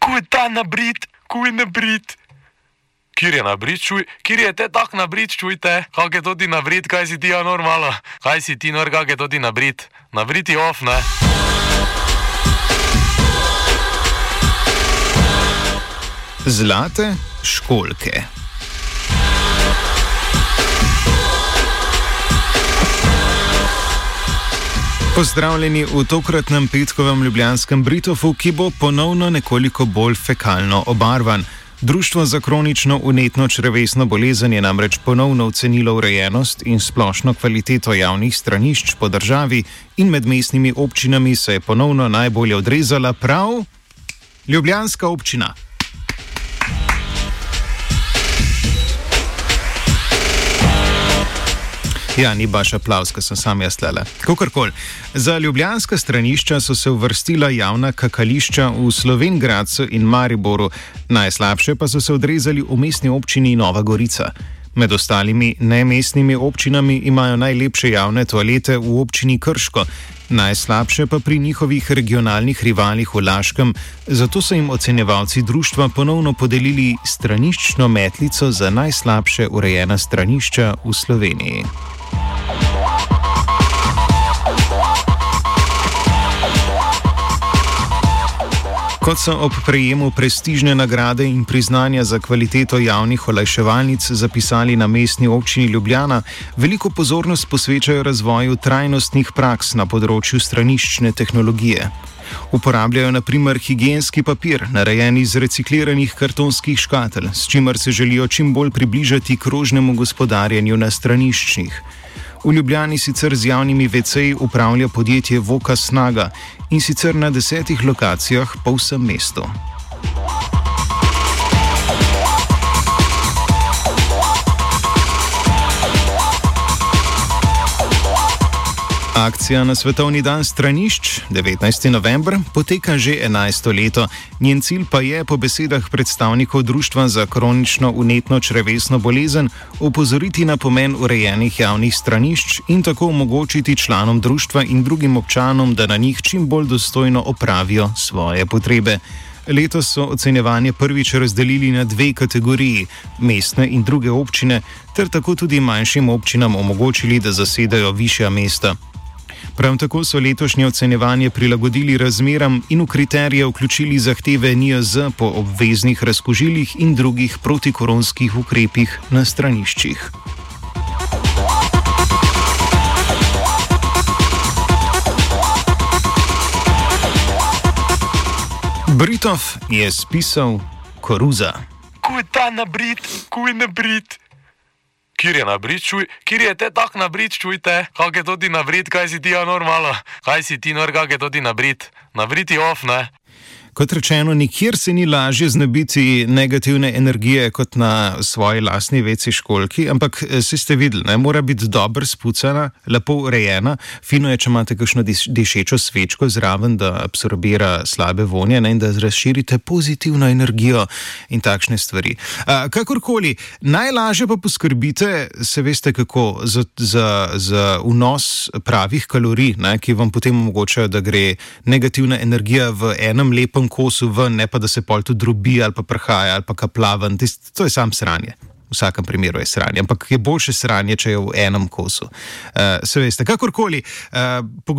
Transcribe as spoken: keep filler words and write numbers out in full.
Kuj ta nabrit, kuj nabrit. Kjer je nabrit, čuj, kjer je te tak nabrit, čujte, kak je to ti nabrit, kaj si ti ja normalo, kaj si ti nor, kak je to ti nabrit, nabrit je off, ne? Zlate školjke. Pozdravljeni v tokratnem petkovem ljubljanskem Britofu, ki bo ponovno nekoliko bolj fekalno obarvan. Društvo za kronično vnetno črevesno bolezen je namreč ponovno ocenilo urejenost in splošno kvaliteto javnih stranišč po državi in med mestnimi občinami se je ponovno najbolje odrezala prav ljubljanska občina. Ja, ni baš aplavz, ko sem sam jaz tlele. Kakorkoli, za ljubljanska stranišča so se uvrstila javna kakališča v Slovenj Gradcu in Mariboru, najslabše pa so se odrezali v mestni občini Nova Gorica. Med ostalimi nemestnimi občinami imajo najlepše javne toalete v občini Krško, najslabše pa pri njihovih regionalnih rivalih v Laškem, zato so jim ocenjevalci društva ponovno podelili straniščno metlico za najslabše urejena stranišča v Sloveniji. Kot so ob prejemu prestižne nagrade in priznanja za kvaliteto javnih olajševalnic zapisali na mestni občini Ljubljana, veliko pozornost posvečajo razvoju trajnostnih praks na področju straniščne tehnologije. Uporabljajo na primer higienski papir, narejen iz recikliranih kartonskih škatel, s čimer se želijo čim bolj približati krožnemu gospodarjenju na straniščih. V Ljubljani sicer z javnimi veceji upravlja podjetje Voka Snaga in sicer na desetih lokacijah po vsem mestu. Akcija na Svetovni dan stranišč, devetnajsti november, poteka že enajsto leto. Njen cilj pa je, po besedah predstavnikov Društva za kronično vnetno črevesno bolezen, opozoriti na pomen urejenih javnih stranišč in tako omogočiti članom društva in drugim občanom, da na njih čim bolj dostojno opravijo svoje potrebe. Letos so ocenjevanje prvič razdelili na dve kategoriji, mestne in druge občine, ter tako tudi manjšim občinam omogočili, da zasedajo višja mesta. Prav tako so letošnje ocenjevanje prilagodili razmeram in v kriterije vključili zahteve N I J Z po obveznih razkužilih in drugih protikoronskih ukrepih na straniščih. Britov je spisal Koruza. Kuj ta nabrit, kuj nabrit. Kjer je nabrit, čuj, kjer je te tak nabrit, čujte, kak je to ti nabrit, kaj si ti ja normalo, kaj si ti nor, kak je to ti nabrit, nabrit je off, ne? Kot rečeno, nikjer se ni lažje znebiti negativne energije kot na svoji lastni veci školjki, ampak se ste videli, ne, mora biti dobro spucana, lepo urejena, fino je, če imate kakšno dišečo svečko zraven, da absorbira slabe vonje, ne, in da razširite pozitivno energijo in takšne stvari. A, kakorkoli, najlažje pa poskrbite, se veste kako, za, za, za vnos pravih kalorij, ne, ki vam potem omogočajo, da gre negativna energija v enem lepem kosu ven, ne pa da se pol tudi drobi ali pa prhaja ali pa kaplja ven. To je sam sranje. V vsakem primeru je sranje, ampak je boljše sranje, če je v enem kosu. Uh, se veste, kakorkoli. Uh,